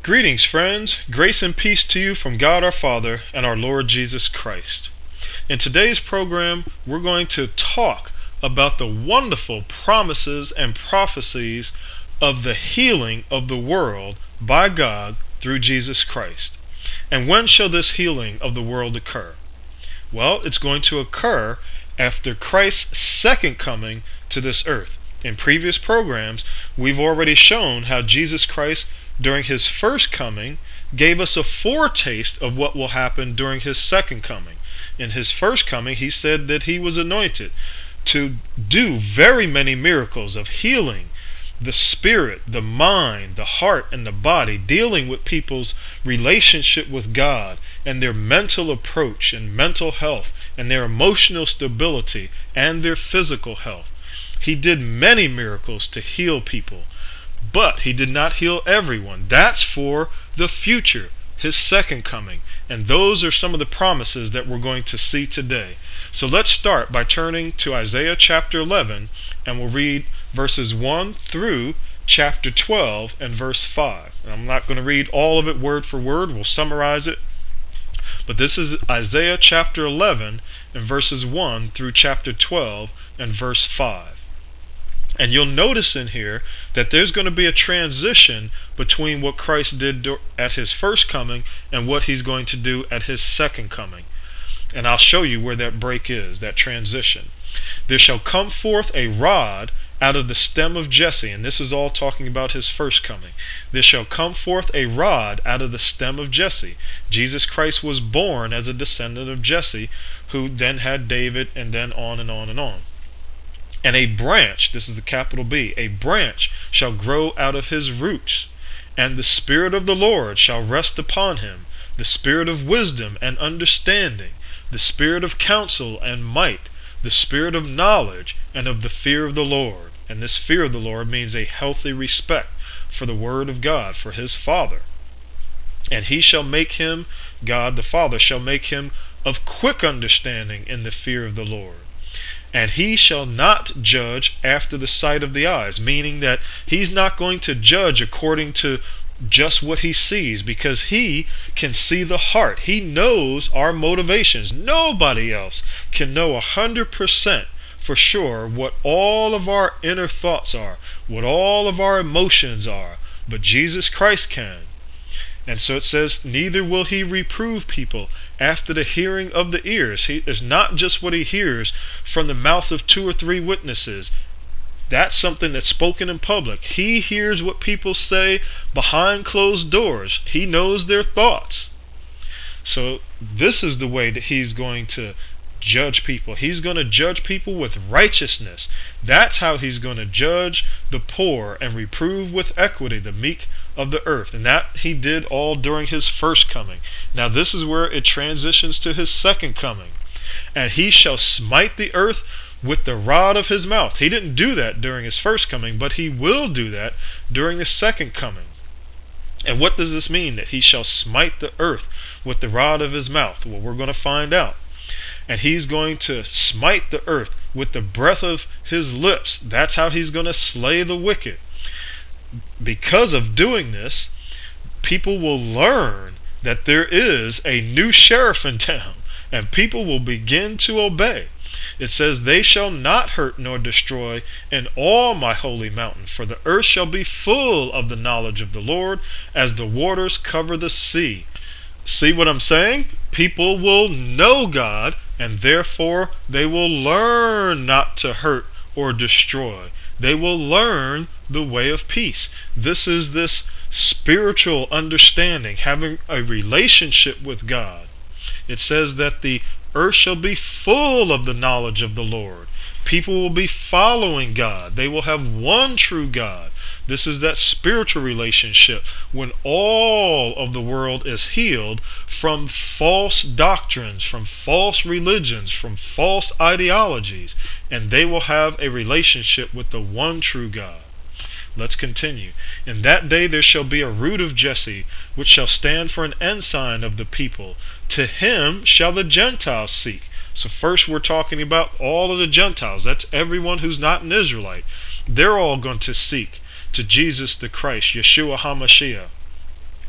Greetings, friends. Grace and peace to you from God our Father and our Lord Jesus Christ. In today's program, we're going to talk about the wonderful promises and prophecies of the healing of the world by God through Jesus Christ. And when shall this healing of the world occur? Well, it's going to occur after Christ's second coming to this earth. In previous programs, we've already shown how Jesus Christ, during his first coming, gave us a foretaste of what will happen during his second coming. In his first coming, he said that he was anointed to do very many miracles of healing the spirit, the mind, the heart, and the body, dealing with people's relationship with God and their mental approach and mental health and their emotional stability and their physical health. He did many miracles to heal people, but he did not heal everyone. That's for the future, his second coming. And those are some of the promises that we're going to see today. So let's start by turning to Isaiah chapter 11, and we'll read verses 1 through chapter 12 and verse 5. And I'm not going to read all of it word for word. We'll summarize it. But this is Isaiah chapter 11 and verses 1 through chapter 12 and verse 5. And you'll notice in here that there's going to be a transition between what Christ did at his first coming and what he's going to do at his second coming. And I'll show you where that break is, that transition. There shall come forth a rod out of the stem of Jesse, and this is all talking about his first coming. There shall come forth a rod out of the stem of Jesse. Jesus Christ was born as a descendant of Jesse, who then had David, and then on and on and on. And a branch, this is the capital B, a branch shall grow out of his roots, and the Spirit of the Lord shall rest upon him, the Spirit of wisdom and understanding, the Spirit of counsel and might, the Spirit of knowledge and of the fear of the Lord. And this fear of the Lord means a healthy respect for the Word of God, for his Father. And he shall make him, God the Father shall make him of quick understanding in the fear of the Lord. And he shall not judge after the sight of the eyes, meaning that he's not going to judge according to just what he sees, because he can see the heart. He knows our motivations. Nobody else can know 100% for sure what all of our inner thoughts are, what all of our emotions are, but Jesus Christ can. And so it says, neither will he reprove people after the hearing of the ears. It's not just what he hears from the mouth of 2 or 3 witnesses. That's something that's spoken in public. He hears what people say behind closed doors. He knows their thoughts. So this is the way that he's going to judge people. He's going to judge people with righteousness. That's how he's going to judge the poor and reprove with equity the meek of the earth. And that he did all during his first coming. Now this is where it transitions to his second coming. And he shall smite the earth with the rod of his mouth. He didn't do that during his first coming, but he will do that during the second coming. And what does this mean, that he shall smite the earth with the rod of his mouth? Well, we're going to find out. And he's going to smite the earth with the breath of his lips. That's how he's going to slay the wicked. Because of doing this, people will learn that there is a new sheriff in town, and people will begin to obey. It says, they shall not hurt nor destroy in all my holy mountain, for the earth shall be full of the knowledge of the Lord as the waters cover the sea. See what I'm saying? People will know God, and therefore they will learn not to hurt or destroy. They will learn the way of peace. This is this spiritual understanding, having a relationship with God. It says that the earth shall be full of the knowledge of the Lord. People will be following God. They will have one true God. This is that spiritual relationship when all of the world is healed from false doctrines, from false religions, from false ideologies, and they will have a relationship with the one true God. Let's continue. In that day there shall be a root of Jesse, which shall stand for an ensign of the people. To him shall the Gentiles seek. So first we're talking about all of the Gentiles. That's everyone who's not an Israelite. They're all going to seek to Jesus the Christ, Yeshua HaMashiach.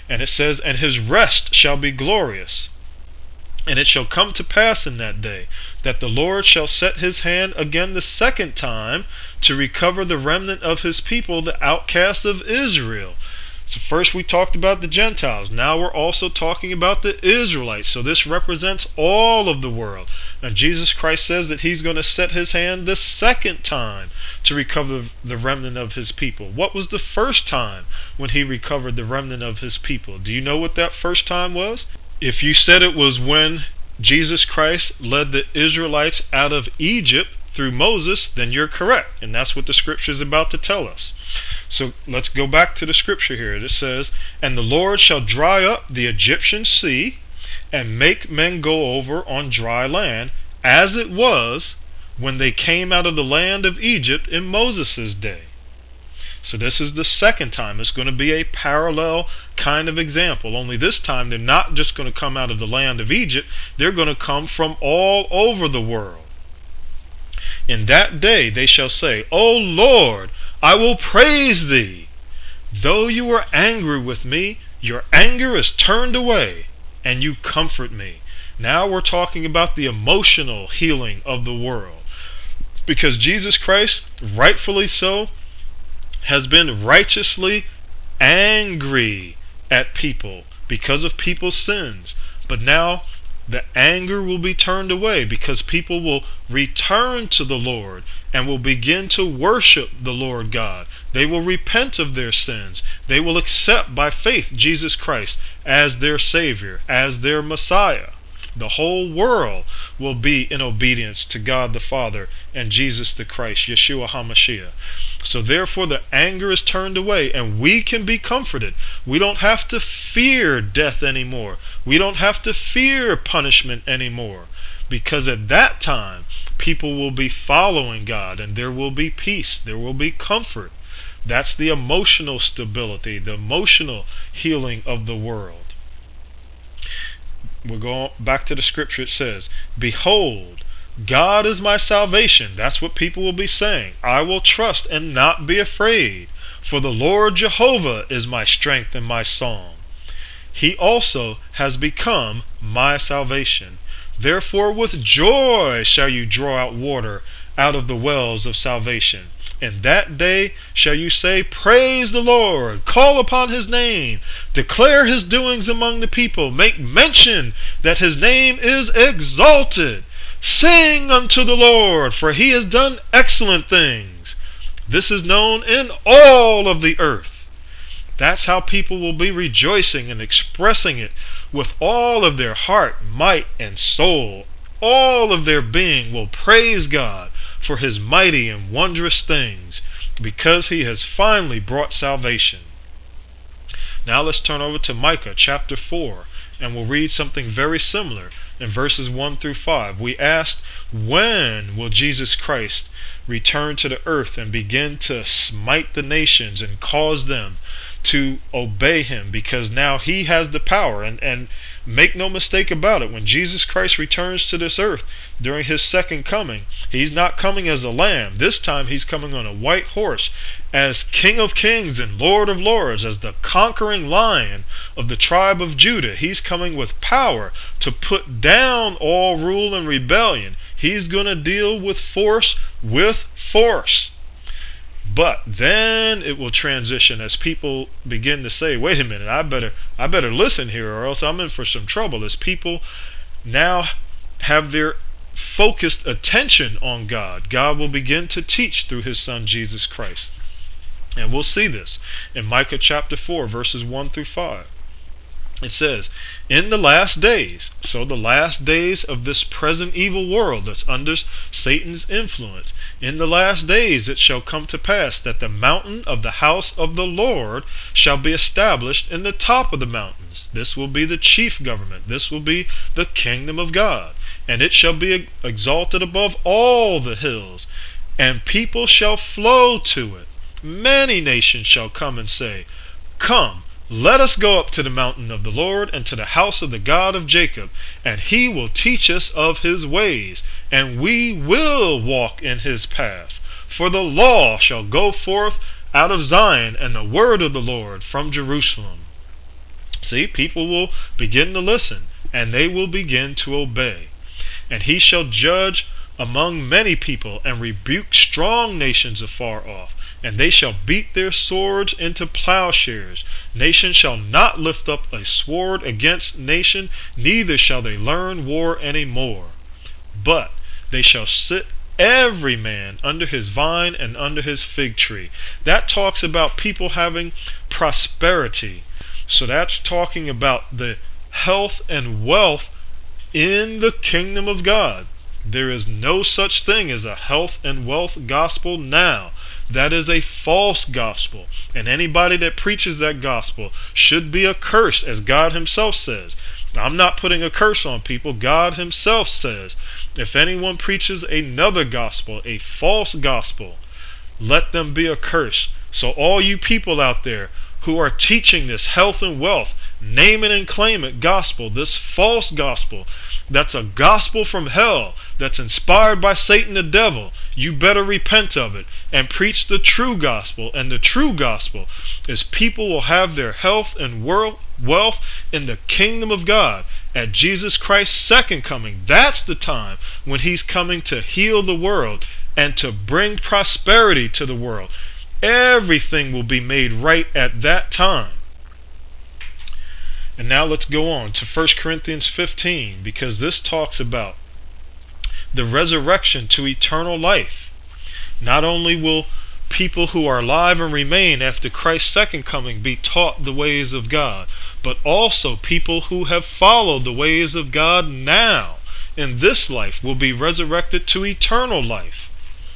And it says, and his rest shall be glorious. And it shall come to pass in that day that the Lord shall set his hand again the second time to recover the remnant of his people, the outcasts of Israel. So first we talked about the Gentiles. Now we're also talking about the Israelites. So this represents all of the world. And Jesus Christ says that he's going to set his hand the second time to recover the remnant of his people. What was the first time when he recovered the remnant of his people? Do you know what that first time was? If you said it was when Jesus Christ led the Israelites out of Egypt through Moses, then you're correct. And that's what the scripture is about to tell us. So let's go back to the scripture here. It says, and the Lord shall dry up the Egyptian sea and make men go over on dry land, as it was when they came out of the land of Egypt in Moses' day. So this is the second time. It's going to be a parallel kind of example. Only this time they're not just going to come out of the land of Egypt. They're going to come from all over the world. In that day they shall say, O Lord, I will praise thee. Though you were angry with me, your anger is turned away, and you comfort me. Now we're talking about the emotional healing of the world. Because Jesus Christ, rightfully so, has been righteously angry at people because of people's sins. But now the anger will be turned away because people will return to the Lord and will begin to worship the Lord God. They will repent of their sins. They will accept by faith Jesus Christ as their Savior, as their Messiah. The whole world will be in obedience to God the Father and Jesus the Christ, Yeshua HaMashiach. So therefore the anger is turned away and we can be comforted. We don't have to fear death anymore. We don't have to fear punishment anymore. Because at that time, people will be following God and there will be peace. There will be comfort. That's the emotional stability, the emotional healing of the world. We're going back to the scripture. It says, behold, God is my salvation. That's what people will be saying. I will trust and not be afraid. For the Lord Jehovah is my strength and my song. He also has become my salvation. Therefore with joy shall you draw out water out of the wells of salvation. In that day shall you say, praise the Lord, call upon his name, declare his doings among the people, make mention that his name is exalted. Sing unto the Lord, for he has done excellent things. This is known in all of the earth. That's how people will be rejoicing and expressing it with all of their heart, might, and soul. All of their being will praise God for his mighty and wondrous things, because he has finally brought salvation. Now let's turn over to Micah chapter 4, and we'll read something very similar in verses 1 through 5. We asked, when will Jesus Christ return to the earth and begin to smite the nations and cause them to obey him? Because now he has the power, and make no mistake about it, when Jesus Christ returns to this earth during his second coming, he's not coming as a lamb. This time he's coming on a white horse as King of Kings and Lord of Lords, as the conquering lion of the tribe of Judah. He's coming with power to put down all rule and rebellion. He's going to deal with force with force. But then it will transition as people begin to say, wait a minute, I better listen here or else I'm in for some trouble. As people now have their focused attention on God, God will begin to teach through his son Jesus Christ. And we'll see this in Micah chapter 4 verses 1 through 5. It says, in the last days, so the last days of this present evil world that's under Satan's influence, in the last days it shall come to pass that the mountain of the house of the Lord shall be established in the top of the mountains. This will be the chief government. This will be the kingdom of God. And it shall be exalted above all the hills, and people shall flow to it. Many nations shall come and say, come, let us go up to the mountain of the Lord and to the house of the God of Jacob, and he will teach us of his ways, and we will walk in his paths. For the law shall go forth out of Zion, and the word of the Lord from Jerusalem. See, people will begin to listen, and they will begin to obey. And he shall judge among many people, and rebuke strong nations afar off. And they shall beat their swords into plowshares. Nation shall not lift up a sword against nation, neither shall they learn war any more. But they shall sit every man under his vine and under his fig tree. That talks about people having prosperity. So that's talking about the health and wealth in the kingdom of God. There is no such thing as a health and wealth gospel now. That is a false gospel. And anybody that preaches that gospel should be accursed, as God himself says. I'm not putting a curse on people. God himself says, if anyone preaches another gospel, a false gospel, let them be accursed. So all you people out there who are teaching this health and wealth, name it and claim it gospel, this false gospel, that's a gospel from hell, that's inspired by Satan the devil, you better repent of it and preach the true gospel. And the true gospel is people will have their health and wealth in the kingdom of God at Jesus Christ's second coming. That's the time when he's coming to heal the world and to bring prosperity to the world. Everything will be made right at that time. And now let's go on to 1 Corinthians 15, because this talks about the resurrection to eternal life. Not only will people who are alive and remain after Christ's second coming be taught the ways of God, but also people who have followed the ways of God now in this life will be resurrected to eternal life.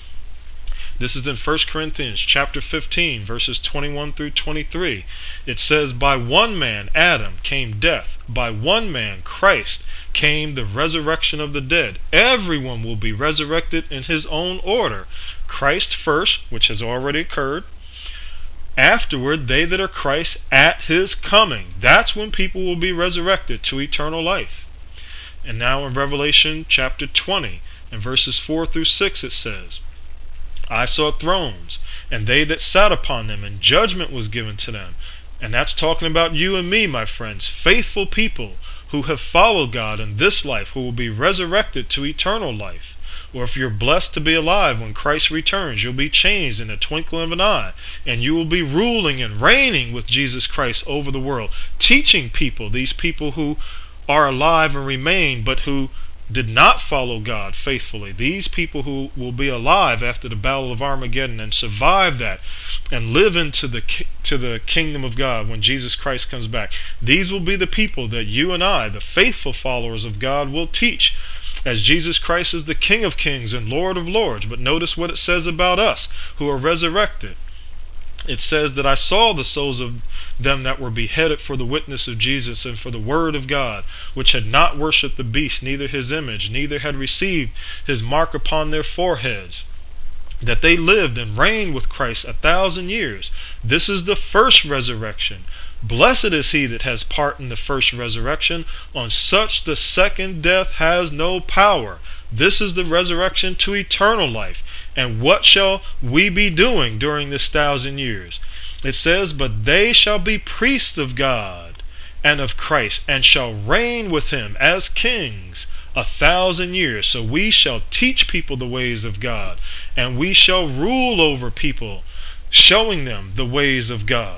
This is in 1 Corinthians chapter 15, verses 21 through 23. It says, by one man, Adam, came death. By one man, Christ, came the resurrection of the dead. Everyone will be resurrected in his own order. Christ first, which has already occurred. Afterward, they that are Christ at his coming. That's when people will be resurrected to eternal life. And now in Revelation chapter 20, and verses 4 through 6, it says, I saw thrones, and they that sat upon them, and judgment was given to them. And that's talking about you and me, my friends, faithful people who have followed God in this life, who will be resurrected to eternal life. Or if you're blessed to be alive when Christ returns, you'll be changed in the twinkling of an eye, and you will be ruling and reigning with Jesus Christ over the world, teaching people, these people who are alive and remain, but who did not follow God faithfully. These people who will be alive after the battle of Armageddon and survive that and live into the kingdom of God when Jesus Christ comes back. These will be the people that you and I, the faithful followers of God, will teach, as Jesus Christ is the King of Kings and Lord of Lords. But notice what it says about us who are resurrected. It says that I saw the souls of them that were beheaded for the witness of Jesus and for the word of God, which had not worshipped the beast, neither his image, neither had received his mark upon their foreheads, that they lived and reigned with Christ 1,000 years. This is the first resurrection. Blessed is he that has part in the first resurrection. On such the second death has no power. This is the resurrection to eternal life. And what shall we be doing during this 1,000 years? It says, but they shall be priests of God and of Christ, and shall reign with him as kings 1,000 years. So we shall teach people the ways of God, and we shall rule over people, showing them the ways of God.